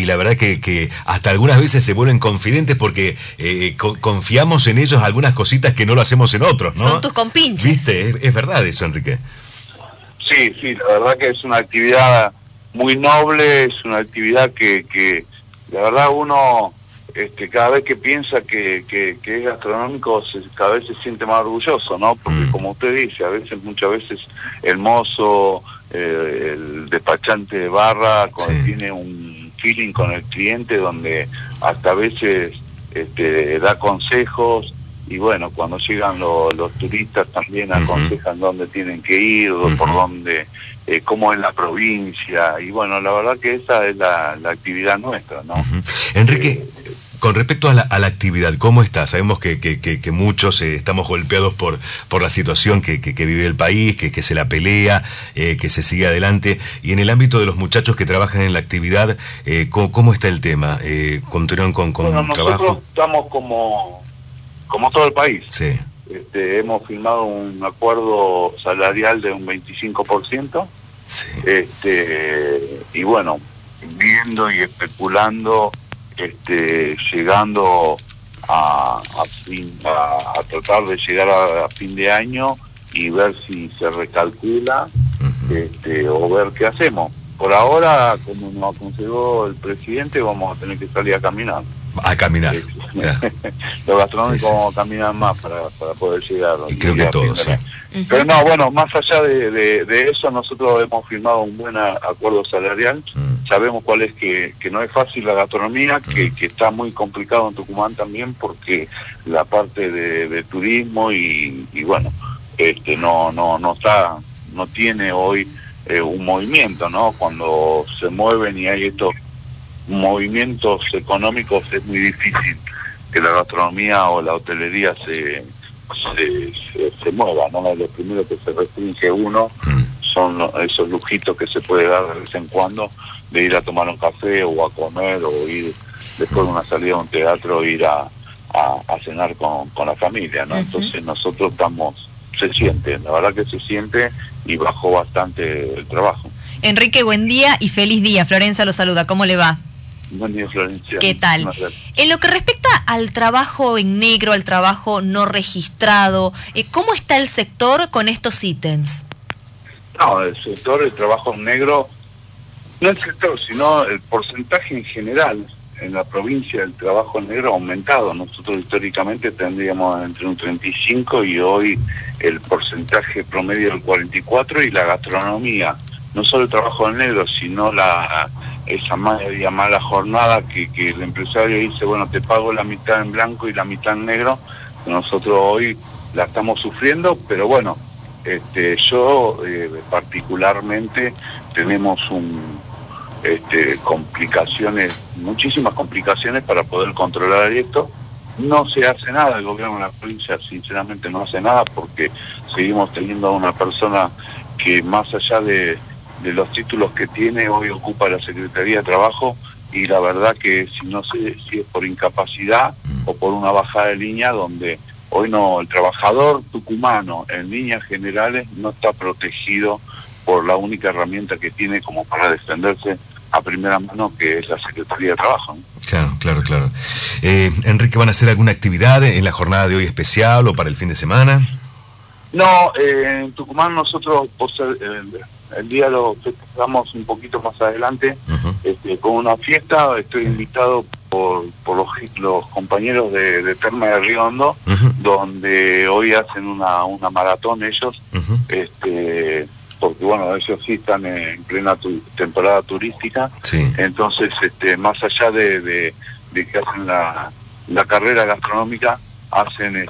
y la verdad que hasta algunas veces se vuelven confidentes porque confiamos en ellos algunas cositas que no lo hacemos en otros, ¿no? Son tus compinches. ¿Viste? Es verdad eso, Enrique. Sí, sí, la verdad que es una actividad muy noble, es una actividad que la verdad uno cada vez que piensa que es gastronómico cada vez se siente más orgulloso, ¿no? Porque como usted dice, muchas veces el mozo, el despachante de barra tiene un feeling con el cliente donde hasta a veces da consejos, y bueno, cuando llegan los turistas también aconsejan dónde tienen que ir, por dónde, cómo es la provincia, y bueno, la verdad que esa es la actividad nuestra, ¿no? Enrique, con respecto a la actividad, ¿cómo está? Sabemos que muchos estamos golpeados por la situación que vive el país, que se la pelea, que se sigue adelante, y en el ámbito de los muchachos que trabajan en la actividad, ¿cómo está el tema? ¿Continúan con bueno, trabajo? Nosotros estamos como todo el país. Sí. Hemos firmado un acuerdo salarial de un 25%. Sí. Y bueno, viendo y especulando, llegando a tratar de llegar a fin de año y ver si se recalcula, o ver qué hacemos. Por ahora, como nos aconsejó el presidente, vamos a tener que salir a caminar. A caminar. Los gastronómicos vamos a caminar más para poder llegar. Y creo que todos, sí. Pero no, bueno, más allá de eso, nosotros hemos firmado un buen acuerdo salarial. Sabemos cuál es, que no es fácil la gastronomía, que está muy complicado en Tucumán también, porque la parte de turismo y bueno, no tiene hoy un movimiento, ¿no? Cuando se mueven y hay estos movimientos económicos, es muy difícil que la gastronomía o la hotelería se mueva, ¿no? Lo primero que se restringe uno son esos lujitos que se puede dar de vez en cuando, de ir a tomar un café o a comer, o ir después de una salida a un teatro, ir a cenar con la familia, ¿no? Entonces nosotros se siente, la verdad que se siente, y bajó bastante el trabajo. Enrique, buen día y feliz día. Florencia lo saluda, ¿cómo le va? Buen día, Florencia. ¿Qué tal? En lo que respecta al trabajo en negro, al trabajo no registrado, ¿cómo está el sector con estos ítems? No, el trabajo en negro, no el sector, sino el porcentaje en general en la provincia del trabajo en negro ha aumentado. Nosotros históricamente tendríamos entre un 35 y hoy el porcentaje promedio del 44, y la gastronomía, no solo el trabajo en negro, sino esa media mala jornada que el empresario dice, bueno, te pago la mitad en blanco y la mitad en negro. Nosotros hoy la estamos sufriendo, pero bueno, yo particularmente tenemos muchísimas complicaciones para poder controlar esto. No se hace nada, el gobierno de la provincia sinceramente no hace nada, porque seguimos teniendo a una persona que, más allá de los títulos que tiene, hoy ocupa la Secretaría de Trabajo, y la verdad que si es por incapacidad o por una bajada de línea, donde hoy el trabajador tucumano en líneas generales no está protegido por la única herramienta que tiene como para defenderse a primera mano, que es la Secretaría de Trabajo, ¿no? Claro. Enrique, ¿van a hacer alguna actividad en la jornada de hoy especial o para el fin de semana? No, en Tucumán nosotros, por ser el día lo festejamos un poquito más adelante, con una fiesta. Estoy invitado por los compañeros de Terma de Río Hondo, donde hoy hacen una maratón ellos, porque bueno, ellos sí están en plena temporada turística. Sí. Entonces, más allá de que hacen la carrera gastronómica, hacen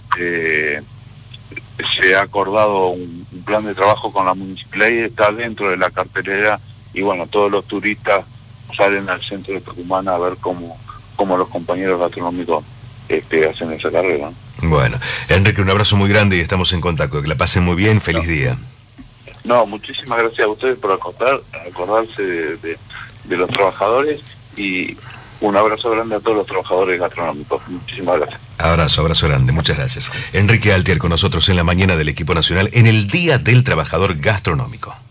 se ha acordado un plan de trabajo con la municipalidad y está dentro de la cartelera, y bueno, todos los turistas salen al centro de Tucumán a ver cómo los compañeros gastronómicos hacen esa carrera. Bueno, Enrique, un abrazo muy grande y estamos en contacto. Que la pasen muy bien, feliz día. No, muchísimas gracias a ustedes por acordarse de los trabajadores, y un abrazo grande a todos los trabajadores gastronómicos. Muchísimas gracias. Abrazo grande, muchas gracias. Enrique Altier con nosotros en la mañana del equipo nacional en el Día del Trabajador Gastronómico.